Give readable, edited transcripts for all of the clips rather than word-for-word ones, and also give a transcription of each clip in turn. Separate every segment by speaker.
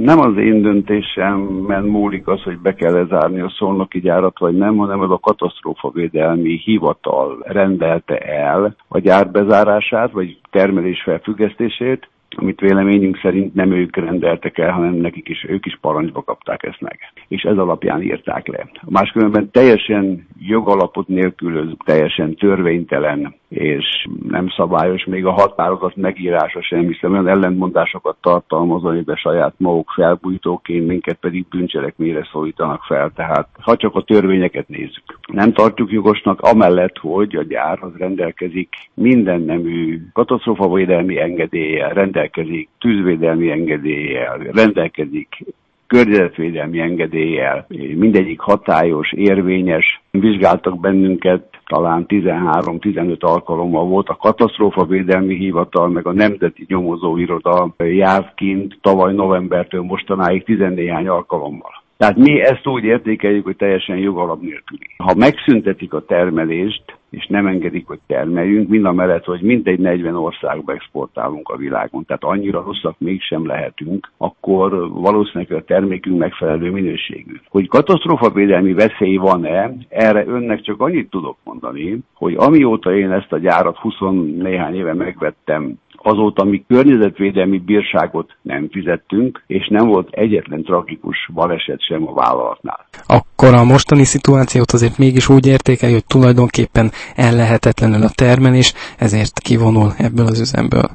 Speaker 1: Nem az én döntésemen múlik az, hogy be kell zárni a szolnoki gyárat, vagy nem, hanem az a katasztrófavédelmi hivatal rendelte el a gyár bezárását, vagy termelés felfüggesztését, amit véleményünk szerint nem ők rendeltek el, hanem ők is parancsba kapták ezt meg. És ez alapján írták le. Máskülönben teljesen jogalapot nélkülöz, teljesen törvénytelen és nem szabályos, még a határozat megírása sem, hiszen olyan ellentmondásokat tartalmaz, amiben saját maguk felbújtóként, minket pedig bűncselekményre szólítanak fel. Tehát ha csak a törvényeket nézzük. Nem tartjuk jogosnak amellett, hogy a gyár az rendelkezik minden nemű katasztrófavédelmi engedéllyel, rendelkezik tűzvédelmi engedéllyel, rendelkezik környezetvédelmi engedéllyel, mindegyik hatályos, érvényes. Vizsgáltak bennünket, talán 13-15 alkalommal volt a katasztrófavédelmi hivatal, meg a Nemzeti Nyomozóiroda járt kint tavaly novembertől mostanáig 14 alkalommal. Tehát mi ezt úgy értékeljük, hogy teljesen jogalap nélküli. Ha megszüntetik a termelést, és nem engedik, hogy termeljünk, mindamellett, hogy mintegy 40 országba exportálunk a világon, tehát annyira rosszak mégsem lehetünk, akkor valószínűleg a termékünk megfelelő minőségű. Hogy katasztrófavédelmi veszély van-e, erre önnek csak annyit tudok mondani, hogy amióta én ezt a gyárat 20 néhány éve megvettem, azóta mi környezetvédelmi bírságot nem fizettünk, és nem volt egyetlen tragikus baleset sem a vállalatnál.
Speaker 2: Akkor a mostani szituációt azért mégis úgy értékelj, hogy tulajdonképpen ellehetetlenül a termelés, ezért kivonul ebből az üzemből.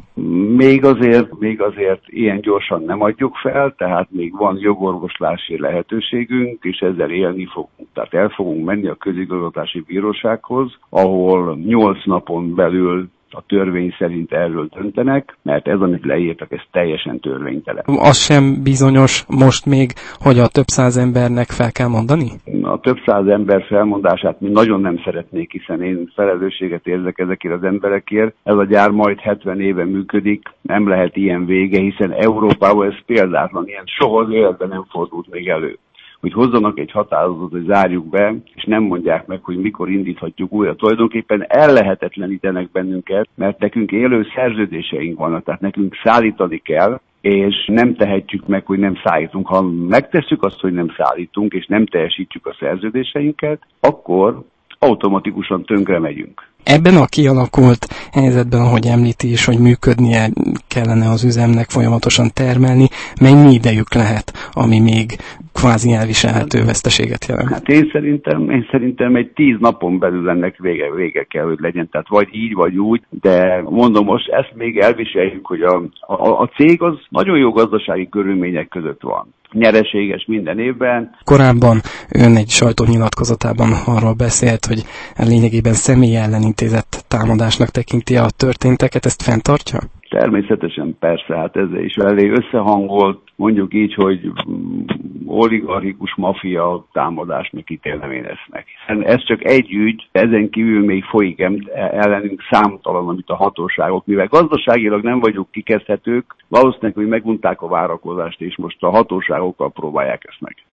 Speaker 1: Még azért ilyen gyorsan nem adjuk fel, tehát még van jogorvoslási lehetőségünk, és ezzel élni fogunk. Tehát el fogunk menni a közigazgatási bírósághoz, ahol 8 napon belül a törvény szerint erről döntenek, mert ez, amit leírtak, ez teljesen törvénytelen.
Speaker 2: Az sem bizonyos most még, hogy a több száz embernek fel kell mondani?
Speaker 1: A több száz ember felmondását mi nagyon nem szeretnék, hiszen én felelősséget érzek ezekért az emberekért. Ez a gyár majd 70 éve működik, nem lehet ilyen vége, hiszen Európában ez példátlan, ilyen soha az életben nem fordult még elő. Hogy hozzanak egy határozatot, hogy zárjuk be, és nem mondják meg, hogy mikor indíthatjuk újra. Tulajdonképpen ellehetetlenítenek bennünket, mert nekünk élő szerződéseink vannak, tehát nekünk szállítani kell, és nem tehetjük meg, hogy nem szállítunk. Ha megtesszük azt, hogy nem szállítunk, és nem teljesítjük a szerződéseinket, akkor automatikusan tönkre megyünk.
Speaker 2: Ebben a kialakult helyzetben, ahogy említi is, hogy működnie kellene az üzemnek, folyamatosan termelni, mennyi idejük lehet, ami még kvázi elviselhető veszteséget jelent? Hát
Speaker 1: én szerintem egy 10 napon belül ennek vége kell, hogy legyen. Tehát vagy így, vagy úgy, de mondom, most ezt még elviseljük, hogy a cég az nagyon jó gazdasági körülmények között van. Nyereséges minden évben.
Speaker 2: Korábban ön egy sajtónyilatkozatában arról beszélt, hogy lényegében személy ellen intézett támadásnak tekinti a történteket, ezt fenntartja?
Speaker 1: Természetesen persze, hát ezzel is elég összehangolt, mondjuk így, hogy oligarchikus maffia támadásnak ítélem én ezt meg. Ez csak egy ügy, ezen kívül még folyik ellenünk számtalan, amit a hatóságok, mivel gazdaságilag nem vagyunk kikezdhetők, valószínűleg, hogy megunták a várakozást, és most a hatóságokkal próbálják ezt meg.